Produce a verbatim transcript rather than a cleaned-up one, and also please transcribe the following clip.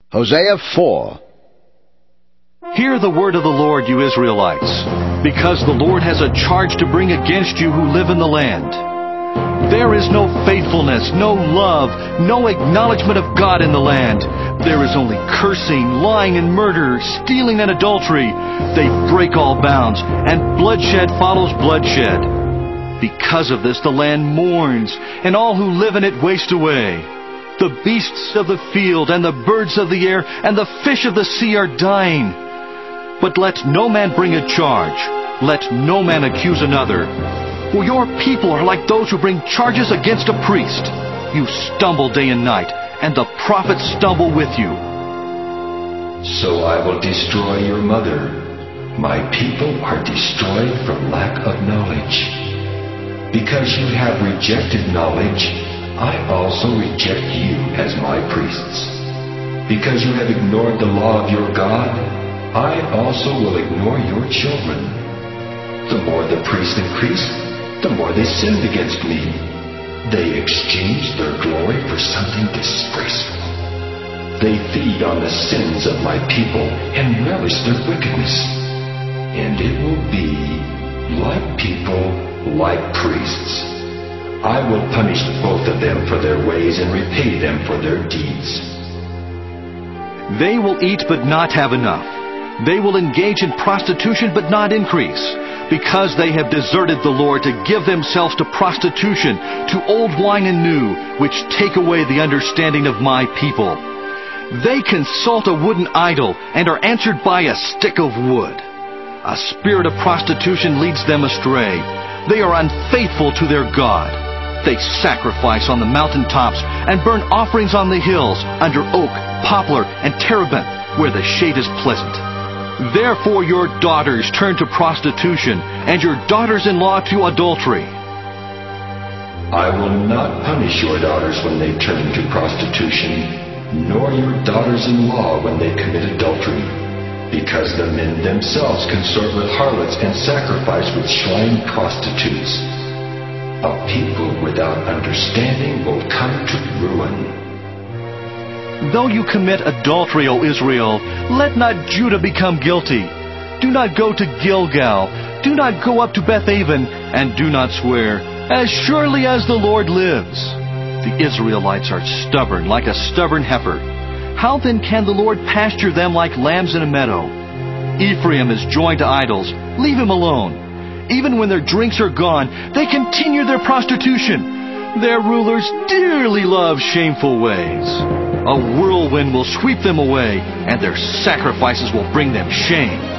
Hosea four. Hear the word of the Lord, you Israelites, because the Lord has a charge to bring against you who live in the land. There is no faithfulness, no love, no acknowledgement of God in the land. There is only cursing, lying, and murder, stealing and adultery. They break all bounds, and bloodshed follows bloodshed. Because of this, the land mourns, and all who live in it waste away. The beasts of the field, and the birds of the air, and the fish of the sea are dying. But let no man bring a charge. Let no man accuse another. For your people are like those who bring charges against a priest. You stumble day and night, and the prophets stumble with you. So I will destroy your mother. My people are destroyed from lack of knowledge. Because you have rejected knowledge, I also reject you as my priests. Because you have ignored the law of your God, I also will ignore your children. The more the priests increased, the more they sinned against me. They exchanged their glory for something disgraceful. They feed on the sins of my people and relish their wickedness. And it will be like people, like priests. I will punish both of them for their ways and repay them for their deeds. They will eat but not have enough. They will engage in prostitution but not increase, because they have deserted the Lord to give themselves to prostitution, to old wine and new, which take away the understanding of my people. They consult a wooden idol and are answered by a stick of wood. A spirit of prostitution leads them astray. They are unfaithful to their God. They sacrifice on the mountaintops and burn offerings on the hills, under oak, poplar, and terebinth, where the shade is pleasant. Therefore your daughters turn to prostitution, and your daughters-in-law to adultery. I will not punish your daughters when they turn to prostitution, nor your daughters-in-law when they commit adultery, because the men themselves consort with harlots and sacrifice with shrine prostitutes. A people without understanding will come to ruin. Though you commit adultery, O Israel, let not Judah become guilty. Do not go to Gilgal. Do not go up to Bethaven, and do not swear, as surely as the Lord lives. The Israelites are stubborn, like a stubborn heifer. How then can the Lord pasture them like lambs in a meadow? Ephraim is joined to idols. Leave him alone. Even when their drinks are gone, they continue their prostitution. Their rulers dearly love shameful ways. A whirlwind will sweep them away, and their sacrifices will bring them shame.